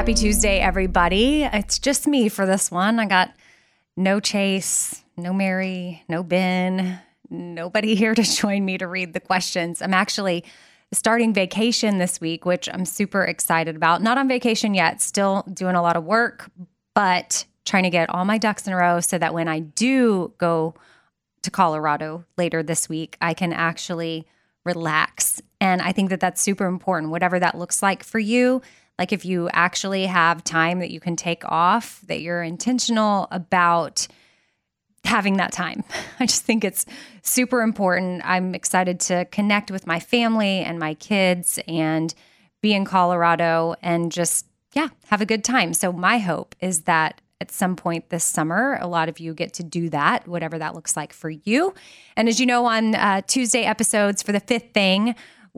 Happy Tuesday, everybody. It's just me for this one. I got no Chase, no Mary, no Ben, nobody here to join me to read the questions. I'm actually starting vacation this week, which I'm super excited about. Not on vacation yet, still doing a lot of work, but trying to get all my ducks in a row so that when I do go to Colorado later this week, I can actually relax. And I think that that's super important, whatever that looks like for you. Like if you actually have time that you can take off, that you're intentional about having that time. I just think it's super important. I'm excited to connect with my family and my kids and be in Colorado and just, have a good time. So my hope is that at some point this summer, a lot of you get to do that, whatever that looks like for you. And as you know, on Tuesday episodes for the fifth thing,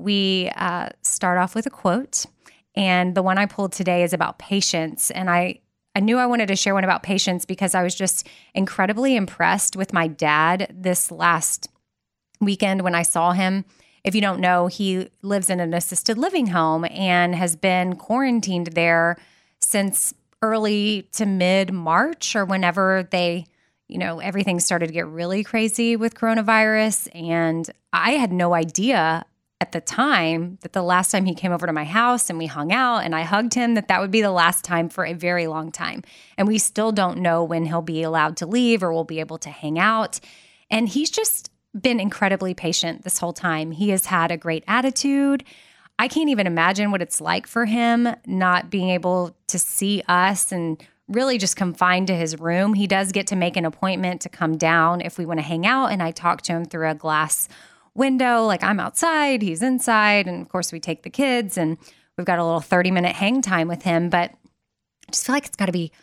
we start off with a quote. And the one I pulled today is about patience. And I knew I wanted to share one about patience because I was just incredibly impressed with my dad this last weekend when I saw him. If you don't know, he lives in an assisted living home and has been quarantined there since early to mid-March or whenever everything started to get really crazy with coronavirus. And I had no idea at the time that the last time he came over to my house and we hung out and I hugged him, that would be the last time for a very long time. And we still don't know when he'll be allowed to leave or we'll be able to hang out. And he's just been incredibly patient this whole time. He has had a great attitude. I can't even imagine what it's like for him not being able to see us and really just confined to his room. He does get to make an appointment to come down if we want to hang out. And I talk to him through a glass window, like I'm outside, he's inside. And of course we take the kids and we've got a little 30-minute hang time with him, but I just feel like it's got to be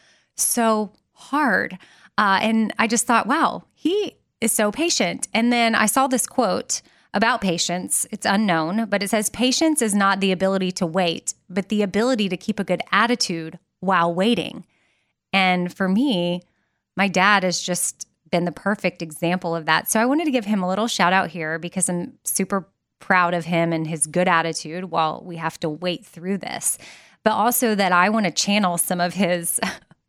so hard. And I just thought, wow, he is so patient. And then I saw this quote about patience. It's unknown, but it says, patience is not the ability to wait, but the ability to keep a good attitude while waiting. And for me, my dad has just been the perfect example of that. So I wanted to give him a little shout out here because I'm super proud of him and his good attitude while we have to wait through this. But also that I want to channel some of his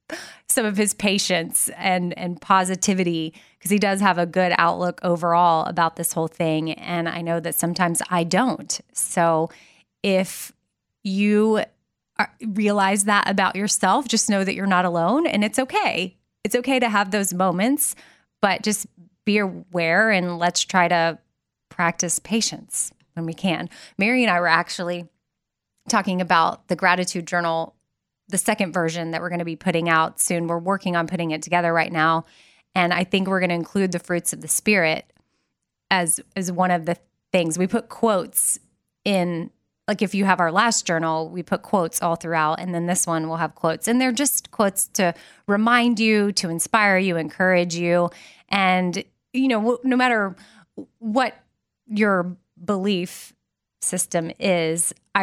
patience and positivity because he does have a good outlook overall about this whole thing. And I know that sometimes I don't. So if you realize that about yourself, just know that you're not alone and it's okay. It's okay to have those moments, but just be aware and let's try to practice patience when we can. Mary and I were actually talking about the gratitude journal, the second version that we're going to be putting out soon. We're working on putting it together right now. And I think we're going to include the fruits of the Spirit as one of the things. We put quotes in. Like if you have our last journal, we put quotes all throughout, and then this one will have quotes. And they're just quotes to remind you, to inspire you, encourage you. And, no matter what your belief system is, I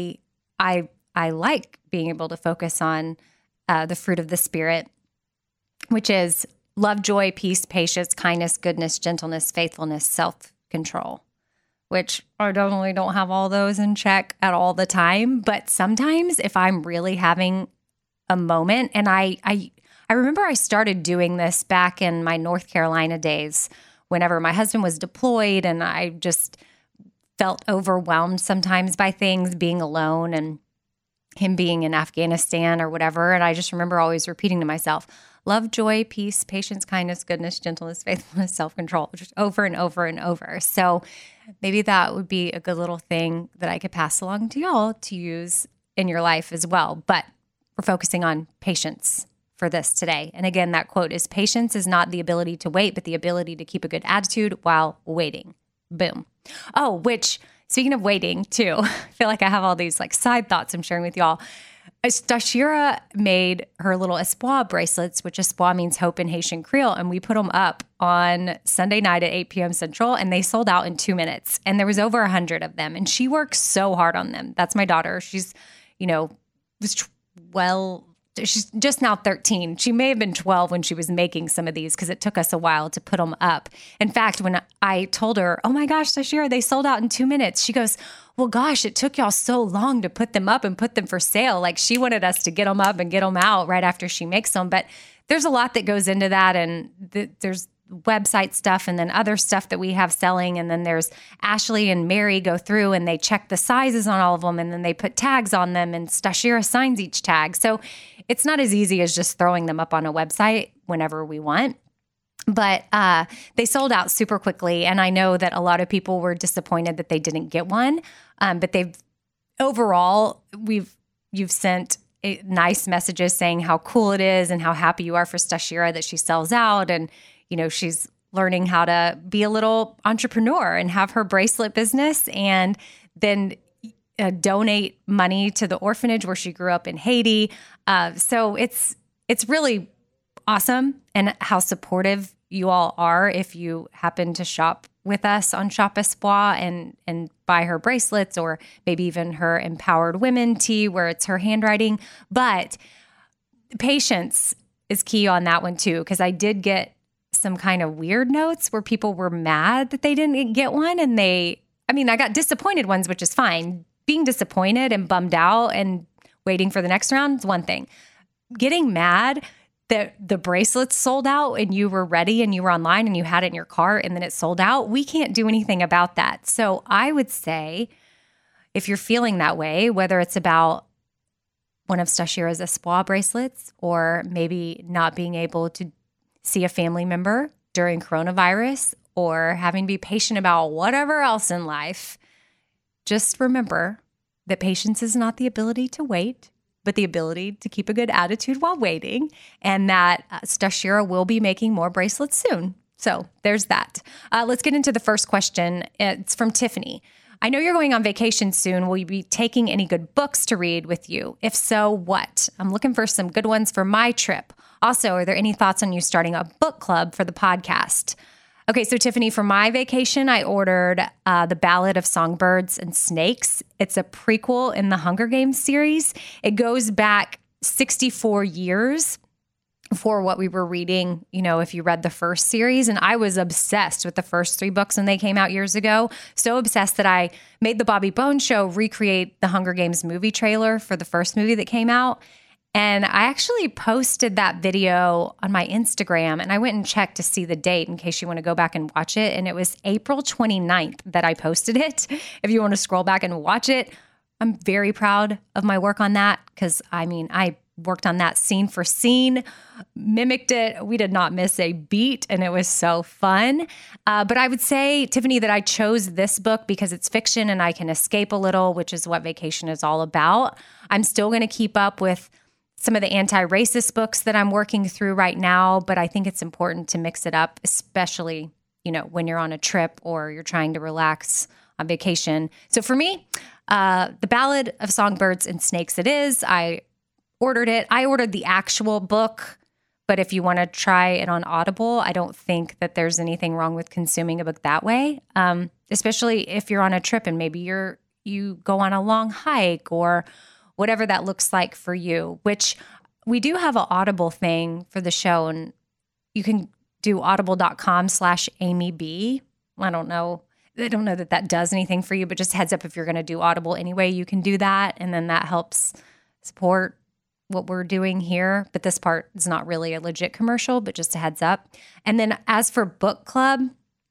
like being able to focus on the fruit of the Spirit, which is love, joy, peace, patience, kindness, goodness, gentleness, faithfulness, self-control. Which I definitely don't have all those in check at all the time. But sometimes if I'm really having a moment, and I remember I started doing this back in my North Carolina days, whenever my husband was deployed and I just felt overwhelmed sometimes by things, being alone and him being in Afghanistan or whatever. And I just remember always repeating to myself, love, joy, peace, patience, kindness, goodness, gentleness, faithfulness, self-control, just over and over and over. So maybe that would be a good little thing that I could pass along to y'all to use in your life as well. But we're focusing on patience for this today. And again, that quote is, patience is not the ability to wait, but the ability to keep a good attitude while waiting. Boom. Oh, which, speaking of waiting too, I feel like I have all these like side thoughts I'm sharing with y'all. Dashira made her little espoir bracelets, which espoir means hope in Haitian Creole, and we put them up on Sunday night at 8 p.m. Central, and they sold out in 2 minutes, and there was over 100 of them, and she works so hard on them. That's my daughter. She's, was she's just now 13. She may have been 12 when she was making some of these because it took us a while to put them up. In fact, when I told her, oh my gosh, Stashira, they sold out in 2 minutes. She goes, well, gosh, it took y'all so long to put them up and put them for sale. Like she wanted us to get them up and get them out right after she makes them. But there's a lot that goes into that. And there's website stuff and then other stuff that we have selling. And then there's Ashley and Mary go through and they check the sizes on all of them. And then they put tags on them and Stashira signs each tag. So it's not as easy as just throwing them up on a website whenever we want. But they sold out super quickly. And I know that a lot of people were disappointed that they didn't get one. But overall, you've sent nice messages saying how cool it is and how happy you are for Stashira that she sells out. And she's learning how to be a little entrepreneur and have her bracelet business and then donate money to the orphanage where she grew up in Haiti. So it's really awesome and how supportive you all are if you happen to shop with us on Shop Espoir and buy her bracelets or maybe even her Empowered Women tee where it's her handwriting. But patience is key on that one too, because I did get some kind of weird notes where people were mad that they didn't get one. And I got disappointed ones, which is fine. Being disappointed and bummed out and waiting for the next round is one thing. Getting mad that the bracelets sold out and you were ready and you were online and you had it in your cart and then it sold out, we can't do anything about that. So I would say if you're feeling that way, whether it's about one of Stashira's Espoir bracelets or maybe not being able to see a family member during coronavirus or having to be patient about whatever else in life, just remember that patience is not the ability to wait, but the ability to keep a good attitude while waiting, and that Stashira will be making more bracelets soon. So there's that. Let's get into the first question. It's from Tiffany. I know you're going on vacation soon. Will you be taking any good books to read with you? If so, what? I'm looking for some good ones for my trip. Also, are there any thoughts on you starting a book club for the podcast? Okay, so Tiffany, for my vacation, I ordered The Ballad of Songbirds and Snakes. It's a prequel in the Hunger Games series. It goes back 64 years for what we were reading, if you read the first series. And I was obsessed with the first 3 books when they came out years ago. So obsessed that I made the Bobby Bones Show recreate the Hunger Games movie trailer for the first movie that came out. And I actually posted that video on my Instagram and I went and checked to see the date in case you want to go back and watch it. And it was April 29th that I posted it. If you want to scroll back and watch it, I'm very proud of my work on that because I worked on that scene for scene, mimicked it. We did not miss a beat and it was so fun. But I would say, Tiffany, that I chose this book because it's fiction and I can escape a little, which is what vacation is all about. I'm still going to keep up with some of the anti-racist books that I'm working through right now, but I think it's important to mix it up, especially, when you're on a trip or you're trying to relax on vacation. So for me, The Ballad of Songbirds and Snakes it is. I ordered it. I ordered the actual book, but if you want to try it on Audible, I don't think that there's anything wrong with consuming a book that way, especially if you're on a trip and maybe you go on a long hike or whatever that looks like for you, which we do have an Audible thing for the show, and you can do audible.com/AmyB. I don't know that does anything for you, but just heads up, if you're going to do Audible anyway, you can do that. And then that helps support what we're doing here. But this part is not really a legit commercial, but just a heads up. And then as for book club,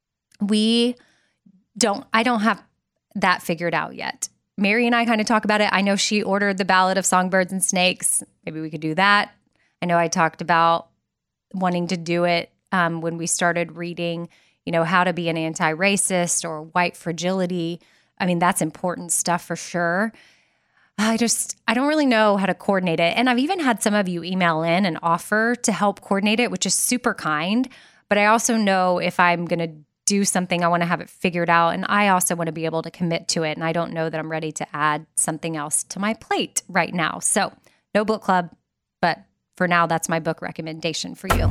I don't have that figured out yet. Mary and I kind of talk about it. I know she ordered The Ballad of Songbirds and Snakes. Maybe we could do that. I know I talked about wanting to do it when we started reading, how to be an anti-racist or white fragility. That's important stuff for sure. I don't really know how to coordinate it. And I've even had some of you email in and offer to help coordinate it, which is super kind. But I also know if I'm going to do something, I want to have it figured out. And I also want to be able to commit to it. And I don't know that I'm ready to add something else to my plate right now. So no book club, but for now, that's my book recommendation for you.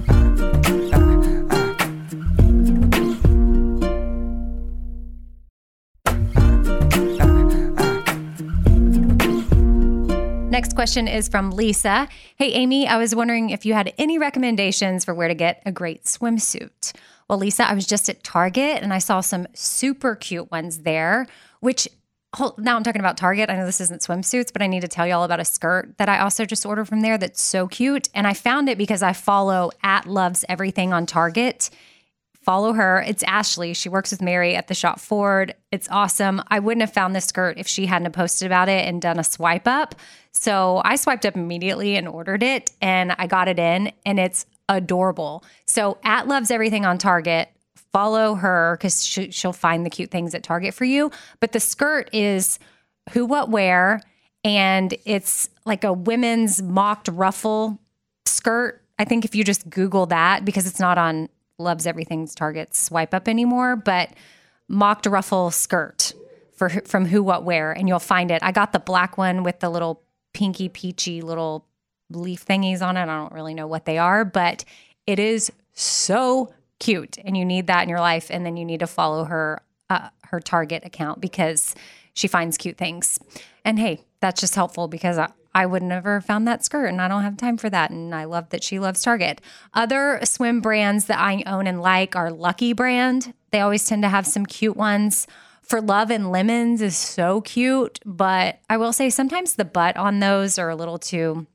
Next question is from Lisa. Hey, Amy, I was wondering if you had any recommendations for where to get a great swimsuit. Well, Lisa, I was just at Target and I saw some super cute ones there, which now I'm talking about Target. I know this isn't swimsuits, but I need to tell you all about a skirt that I also just ordered from there that's so cute. And I found it because I follow @loveseverything on Target. Follow her. It's Ashley. She works with Mary at the Shop Ford. It's awesome. I wouldn't have found this skirt if she hadn't have posted about it and done a swipe up. So I swiped up immediately and ordered it, and I got it in, and it's adorable. So @loveseverything on Target. Follow her because she'll find the cute things at Target for you. But the skirt is Who What Wear, and it's like a women's mocked ruffle skirt. I think if you just Google that, because it's not on Loves Everything's Target swipe up anymore, but mocked ruffle skirt from Who What Wear, and you'll find it. I got the black one with the little pinky peachy little leaf thingies on it. I don't really know what they are, but it is so cute, and you need that in your life. And then you need to follow her Target account because she finds cute things. And hey, that's just helpful because I would never found that skirt, and I don't have time for that. And I love that she loves Target. Other swim brands that I own and like are Lucky brand. They always tend to have some cute ones. For Love and Lemons is so cute, but I will say sometimes the butt on those are a little too,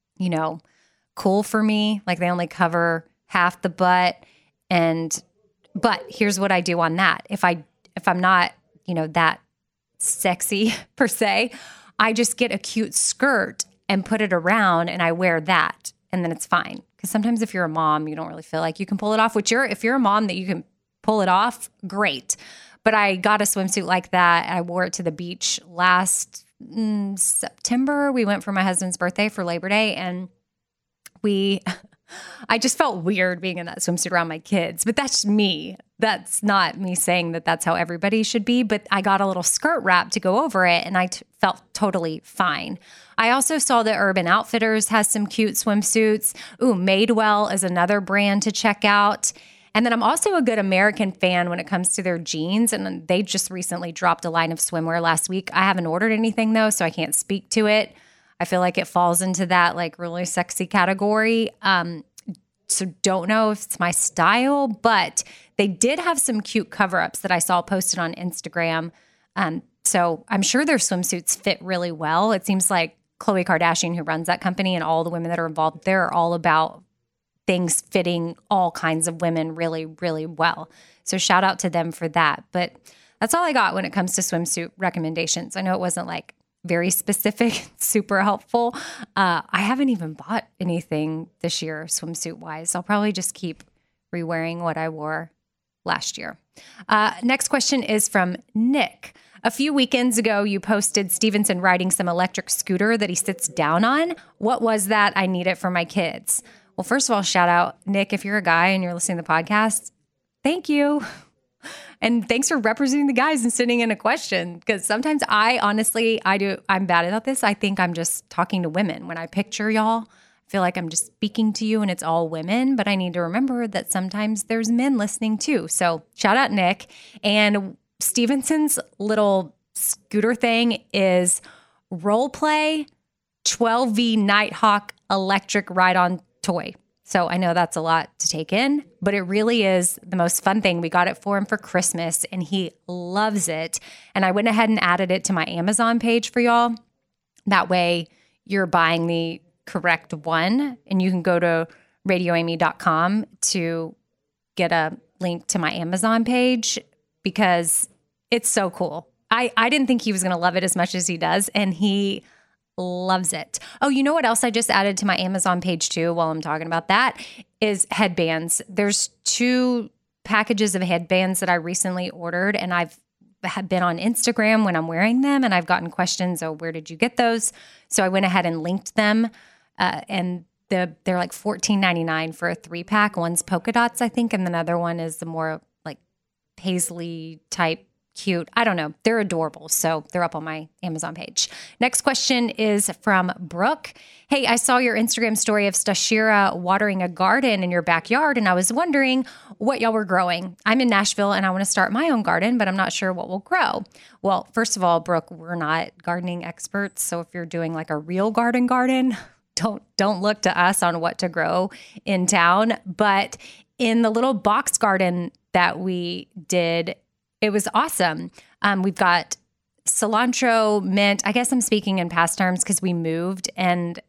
cool for me. Like they only cover half the butt. But here's what I do on that. If I'm not, that sexy per se, I just get a cute skirt and put it around and I wear that, and then it's fine. Because sometimes if you're a mom, you don't really feel like you can pull it off, if you're a mom that you can pull it off, great. But I got a swimsuit like that. I wore it to the beach last September. We went for my husband's birthday for Labor Day, and I just felt weird being in that swimsuit around my kids, but that's me. That's not me saying that that's how everybody should be, but I got a little skirt wrap to go over it, and I felt totally fine. I also saw that Urban Outfitters has some cute swimsuits. Madewell is another brand to check out. And then I'm also a Good American fan when it comes to their jeans, and they just recently dropped a line of swimwear last week. I haven't ordered anything though, so I can't speak to it. I feel like it falls into that like really sexy category. So don't know if it's my style, but they did have some cute cover-ups that I saw posted on Instagram. So I'm sure their swimsuits fit really well. It seems like Khloe Kardashian, who runs that company, and all the women that are involved there are all about things fitting all kinds of women really, really well. So shout out to them for that. But that's all I got when it comes to swimsuit recommendations. I know it wasn't like very specific, super helpful. I haven't even bought anything this year swimsuit wise. I'll probably just keep re-wearing what I wore last year. Next question is from Nick. A few weekends ago, you posted Stevenson riding some electric scooter that he sits down on. What was that? I need it for my kids. Well, first of all, shout out, Nick, if you're a guy and you're listening to the podcast, thank you. And thanks for representing the guys and sending in a question. Because sometimes I'm bad about this. I think I'm just talking to women. When I picture y'all, I feel like I'm just speaking to you and it's all women. But I need to remember that sometimes there's men listening too. So shout out, Nick. And Stevenson's little scooter thing is Role Play 12V Nighthawk electric ride-on toy. So I know that's a lot to take in, but it really is the most fun thing. We got it for him for Christmas and he loves it. And I went ahead and added it to my Amazon page for y'all. That way you're buying the correct one, and you can go to radioamy.com to get a link to my Amazon page because it's so cool. I didn't think he was going to love it as much as he does, and he loves it. Oh, you know what else I just added to my Amazon page too while I'm talking about that is headbands. There's 2 packages of headbands that I recently ordered, and I've been on Instagram when I'm wearing them, and I've gotten questions, oh, where did you get those? So I went ahead and linked them, and they're like $14.99 for a 3-pack. One's polka dots, I think, and another one is the more like paisley type cute. I don't know. They're adorable. So they're up on my Amazon page. Next question is from Brooke. Hey, I saw your Instagram story of Stashira watering a garden in your backyard, and I was wondering what y'all were growing. I'm in Nashville and I want to start my own garden, but I'm not sure what will grow. Well, first of all, Brooke, we're not gardening experts. So if you're doing like a real garden, don't look to us on what to grow in town. But in the little box garden that we did, it was awesome. We've got cilantro, mint. I guess I'm speaking in past terms because we moved and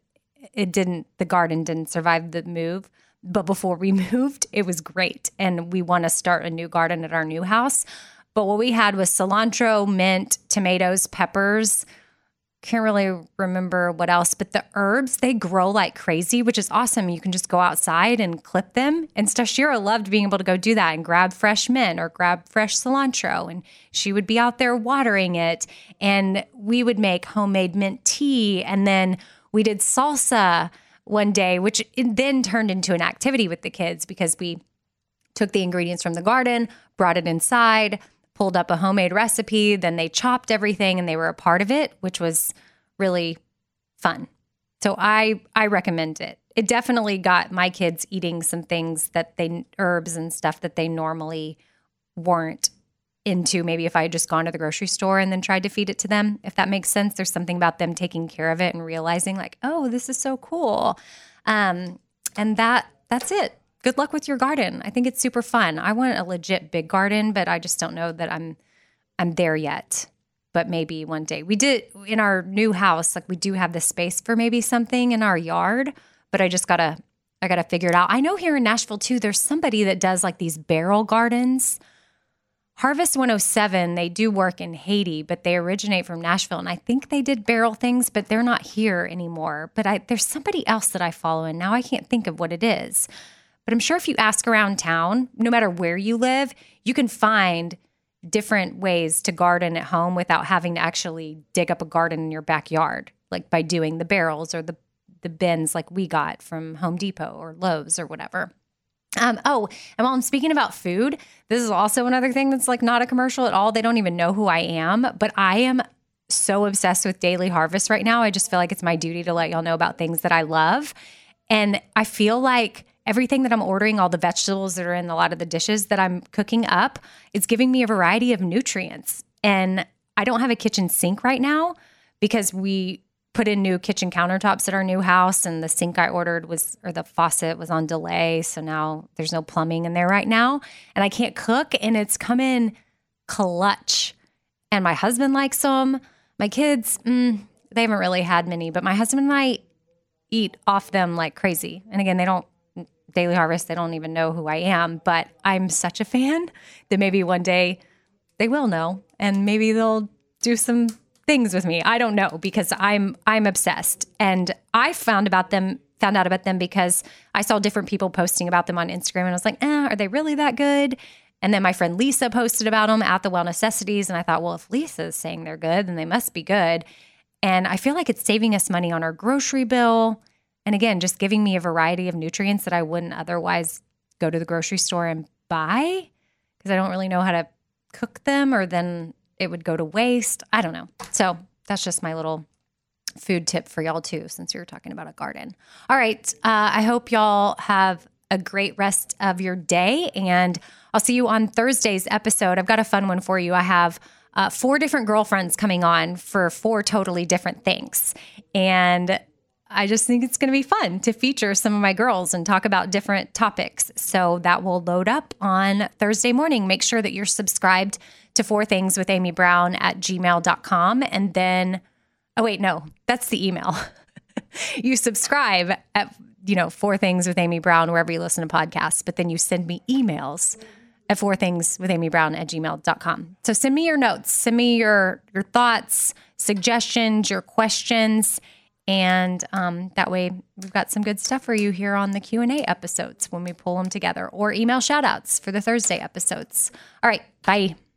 the garden didn't survive the move. But before we moved, it was great. And we want to start a new garden at our new house. But what we had was cilantro, mint, tomatoes, peppers. Can't really remember what else, but the herbs, they grow like crazy, which is awesome. You can just go outside and clip them. And Stashira loved being able to go do that and grab fresh mint or grab fresh cilantro. And she would be out there watering it. And we would make homemade mint tea. And then we did salsa one day, which then turned into an activity with the kids because we took the ingredients from the garden, brought it inside, pulled up a homemade recipe, then they chopped everything and they were a part of it, which was really fun. So I recommend it. It definitely got my kids eating some things herbs and stuff that they normally weren't into. Maybe if I had just gone to the grocery store and then tried to feed it to them, if that makes sense. There's something about them taking care of it and realizing like, oh, this is so cool. And that's it. Good luck with your garden. I think it's super fun. I want a legit big garden, but I just don't know that I'm there yet. But maybe one day. We did in our new house, like we do have the space for maybe something in our yard, but I gotta figure it out. I know here in Nashville too, there's somebody that does like these barrel gardens. Harvest 107, they do work in Haiti, but they originate from Nashville. And I think they did barrel things, but they're not here anymore. But there's somebody else that I follow, and now I can't think of what it is. But I'm sure if you ask around town, no matter where you live, you can find different ways to garden at home without having to actually dig up a garden in your backyard, like by doing the barrels or the bins like we got from Home Depot or Lowe's or whatever. And while I'm speaking about food, this is also another thing that's like not a commercial at all. They don't even know who I am, but I am so obsessed with Daily Harvest right now. I just feel like it's my duty to let y'all know about things that I love. And I feel like everything that I'm ordering, all the vegetables that are in a lot of the dishes that I'm cooking up, it's giving me a variety of nutrients. And I don't have a kitchen sink right now because we put in new kitchen countertops at our new house, and the sink I ordered the faucet was on delay. So now there's no plumbing in there right now, and I can't cook, and it's come in clutch. And my husband likes them. My kids, they haven't really had many, but my husband and I eat off them like crazy. And again, Daily Harvest, they don't even know who I am, but I'm such a fan that maybe one day they will know, and maybe they'll do some things with me. I don't know, because I'm obsessed. And I found out about them because I saw different people posting about them on Instagram, and I was like, are they really that good? And then my friend Lisa posted about them at the Well Necessities, and I thought, well, if Lisa's saying they're good, then they must be good. And I feel like it's saving us money on our grocery bill. And again, just giving me a variety of nutrients that I wouldn't otherwise go to the grocery store and buy because I don't really know how to cook them, or then it would go to waste. I don't know. So that's just my little food tip for y'all too, since we were talking about a garden. All right. I hope y'all have a great rest of your day, and I'll see you on Thursday's episode. I've got a fun one for you. I have 4 different girlfriends coming on for 4 totally different things. And I just think it's going to be fun to feature some of my girls and talk about different topics. So that will load up on Thursday morning. Make sure that you're subscribed to 4 Things with Amy Brown at gmail.com. And then, no, that's the email. You subscribe at, 4 Things with Amy Brown, wherever you listen to podcasts, but then you send me emails at 4thingswithamybrown at gmail.com. So send me your notes, send me your thoughts, suggestions, your questions. And that way we've got some good stuff for you here on the Q&A episodes when we pull them together, or email shout outs for the Thursday episodes. All right. Bye.